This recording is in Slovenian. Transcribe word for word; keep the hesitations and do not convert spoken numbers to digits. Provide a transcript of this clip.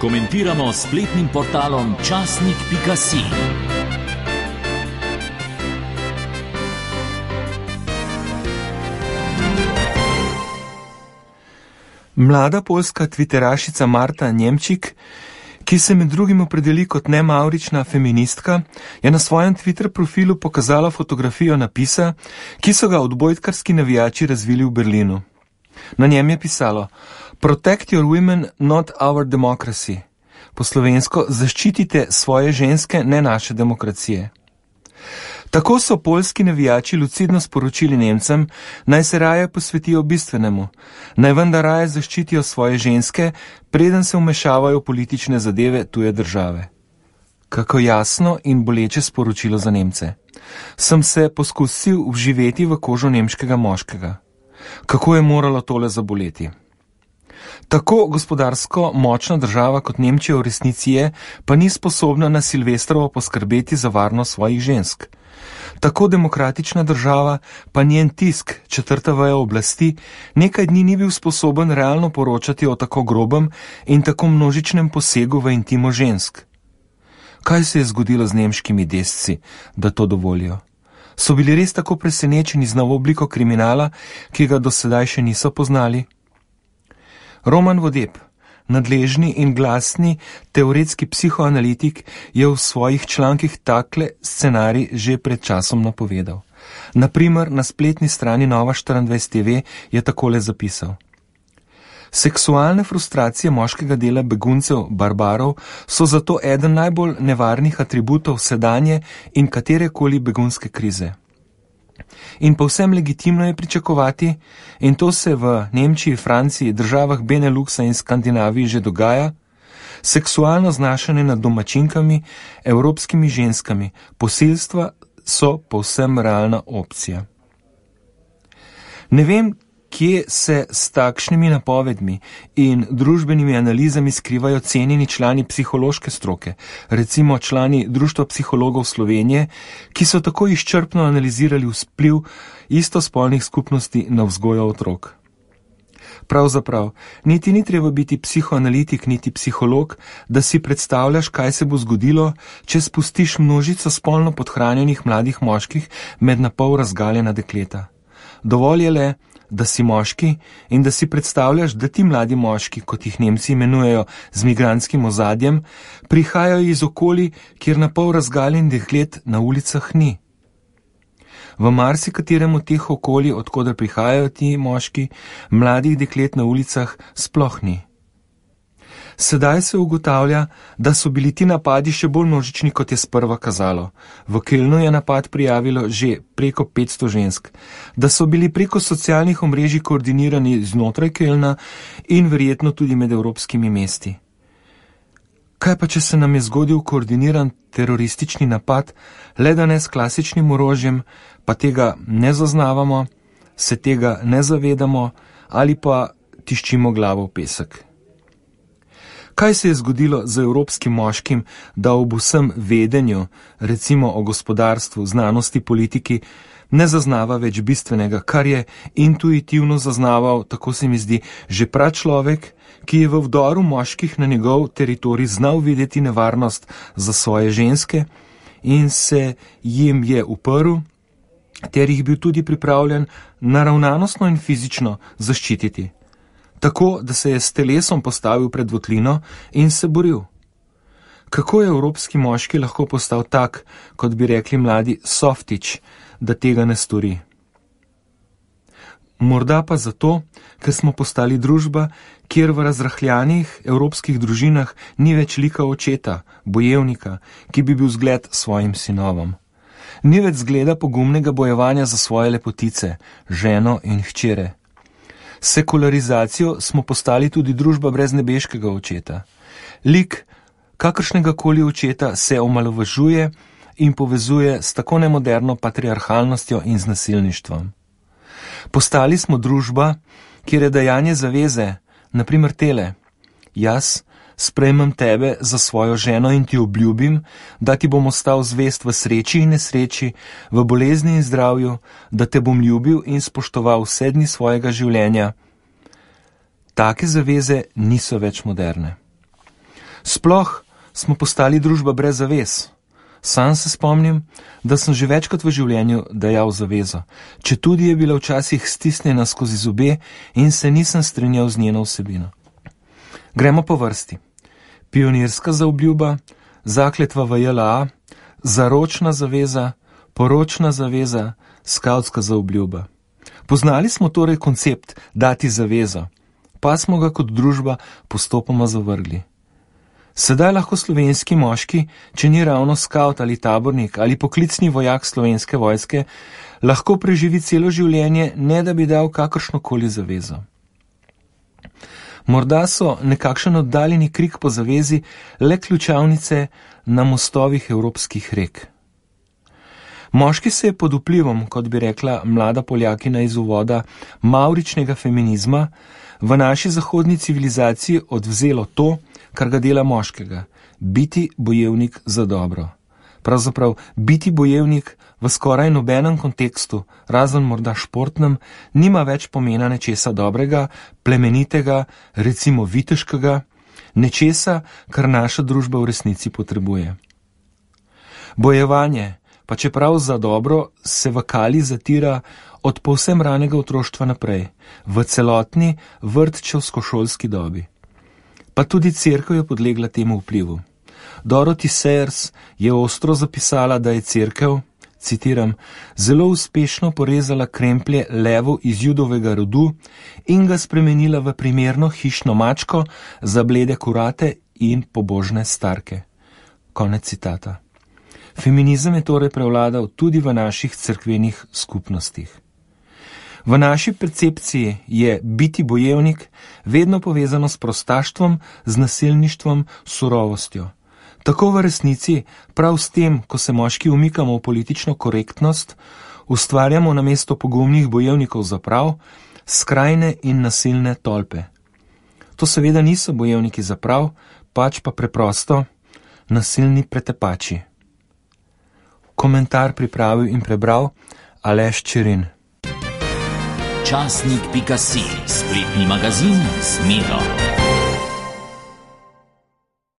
Komentiramo s spletnim portalom časnik pika si. Mlada poljska tviterašica Marta Němčík, ki se med drugim opredeli kot nemavrična feministka, je na svojem Twitter profilu pokazala fotografijo napisa, ki so ga odbojkarski navijači razvili v Berlinu. Na njem je pisalo: Protect your women, not our democracy. Po slovensko: zaščitite svoje ženske, ne naše demokracije. Tako so poljski navijači lucidno sporočili Nemcem, naj se raje posvetijo bistvenemu, naj vendar raje zaščitijo svoje ženske, preden se vmešavajo v politične zadeve tuje države. Kako jasno in boleče sporočilo za Nemce. Sem se poskusil vživeti v kožo nemškega moškega. Kako je moralo tole zaboleti? Tako gospodarsko močna država kot Nemčija v resnici je, pa ni sposobna na Silvestrovo poskrbeti za varnost svojih žensk. Tako demokratična država, pa njen tisk, četrta veja oblasti, nekaj dni ni bil sposoben realno poročati o tako grobem in tako množičnem posegu v intimo žensk. Kaj se je zgodilo z nemškimi desci, da to dovolijo? So bili res tako presenečeni z novo obliko kriminala, ki ga do sedaj še niso poznali? Roman Vodeb, nadležni in glasni teoretski psihoanalitik, je v svojih člankih takle scenarij že pred časom napovedal. Naprimer, na spletni strani Nova štiriindvajset T V je takole zapisal: Seksualne frustracije moškega dela beguncev, barbarov, so zato eden najbolj nevarnih atributov sedanje in katerekoli begunske krize. In povsem legitimno je pričakovati, in to se v Nemčiji, Franciji, državah Beneluxa in Skandinaviji že dogaja, seksualno znašanje nad domačinkami, evropskimi ženskami, posilstva so povsem realna opcija. Ne vem, kje se s takšnimi napovedmi in družbenimi analizami skrivajo cenjeni člani psihološke stroke, recimo člani Društva psihologov Slovenije, ki so tako izčrpno analizirali vpliv istospolnih skupnosti na vzgojo otrok. Pravzaprav, niti ni treba biti psihoanalitik, niti psiholog, da si predstavljaš, kaj se bo zgodilo, če spustiš množico spolno podhranjenih mladih moških med napol razgaljena dekleta. Dovolj je le, da si moški in da si predstavljaš, da ti mladi moški, kot jih Nemci imenujejo z migrantskim ozadjem, prihajajo iz okolij, kjer napol razgaljen deklet na ulicah ni. V marsikaterem od teh okolij, odkoder prihajajo ti moški, mladih deklet na ulicah sploh ni. Sedaj se ugotavlja, da so bili ti napadi še bolj množični, kot je sprva kazalo. V Kölnu je napad prijavilo že preko petsto žensk, da so bili preko socialnih omrežij koordinirani znotraj Kölna in verjetno tudi med evropskimi mesti. Kaj pa, če se nam je zgodil koordiniran teroristični napad, le da ne s klasičnim orožjem, pa tega ne zaznavamo, se tega ne zavedamo ali pa tiščimo glavo v pesek? Kaj se je zgodilo z evropskim moškim, da ob vsem vedenju, recimo o gospodarstvu, znanosti, politiki, ne zaznava več bistvenega, kar je intuitivno zaznaval, tako se mi zdi, že pračlovek, ki je v vdoru moških na njegov teritorij znal videti nevarnost za svoje ženske in se jim je uprl, ter jih bil tudi pripravljen naravnanostno in fizično zaščititi. Tako, da se je s telesom postavil pred votlino in se boril. Kako je evropski moški lahko postal tak, kot bi rekli mladi, softič, da tega ne stori? Morda pa zato, ker smo postali družba, kjer v razrahljanih evropskih družinah ni več lika očeta, bojevnika, ki bi bil zgled svojim sinovom. Ni več zgleda pogumnega bojevanja za svoje lepotice, ženo in hčere. Sekularizacijo smo postali tudi družba brez nebeškega očeta. Lik kakršnega koli očeta se omalovažuje in povezuje s tako nemoderno patriarhalnostjo in z nasilništvom. Postali smo družba, kjer je dajanje zaveze, naprimer tele: jaz sprejmem tebe za svojo ženo in ti obljubim, da ti bom ostal zvest v sreči in nesreči, v bolezni in zdravju, da te bom ljubil in spoštoval vse dni svojega življenja. Take zaveze niso več moderne. Sploh smo postali družba brez zavez. Sam se spomnim, da sem že večkrat v življenju dajal zavezo, četudi je bila včasih stisnjena skozi zobe in se nisem strinjal z njeno vsebino. Gremo po vrsti. Pionirska zaobljuba, zakletva v J L A, zaročna zaveza, poročna zaveza, skavtska zaobljuba. Poznali smo torej koncept dati zavezo, pa smo ga kot družba postopoma zavrgli. Sedaj lahko slovenski moški, če ni ravno skavt ali tabornik ali poklicni vojak Slovenske vojske, lahko preživi celo življenje, ne da bi dal kakršnokoli zavezo. Morda so nekakšen oddaljeni krik po zavezi le ključavnice na mostovih evropskih rek. Moški se je pod vplivom, kot bi rekla mlada Poljakina iz uvoda, mavričnega feminizma v naši zahodni civilizaciji odvzelo to, kar ga dela moškega, biti bojevnik za dobro. Pravzaprav biti bojevnik v skoraj nobenem kontekstu, razen morda športnem, nima več pomena nečesa dobrega, plemenitega, recimo viteškega, nečesa, kar naša družba v resnici potrebuje. Bojevanje, pa čeprav za dobro, se v kali zatira od povsem ranega otroštva naprej, v celotni vrtčevsko-šolski dobi. Pa tudi cerkev je podlegla temu vplivu. Dorothy Sayers je ostro zapisala, da je cerkev, citiram, zelo uspešno porezala kremplje levu iz judovega rodu in ga spremenila v primerno hišno mačko za blede kurate in pobožne starke. Konec citata. Feminizem je torej prevladal tudi v naših cerkvenih skupnostih. V naši percepciji je biti bojevnik vedno povezano s prostaštvom, z nasilništvom, surovostjo. Tako v resnici, prav s tem, ko se moški umikamo v politično korektnost, ustvarjamo namesto pogumnih bojevnikov za prav, skrajne in nasilne tolpe. To seveda niso bojevniki za prav, pač pa preprosto nasilni pretepači. Komentar pripravil in prebral Aleš Čirin. Časnik pika si, spletni magazin z Miro.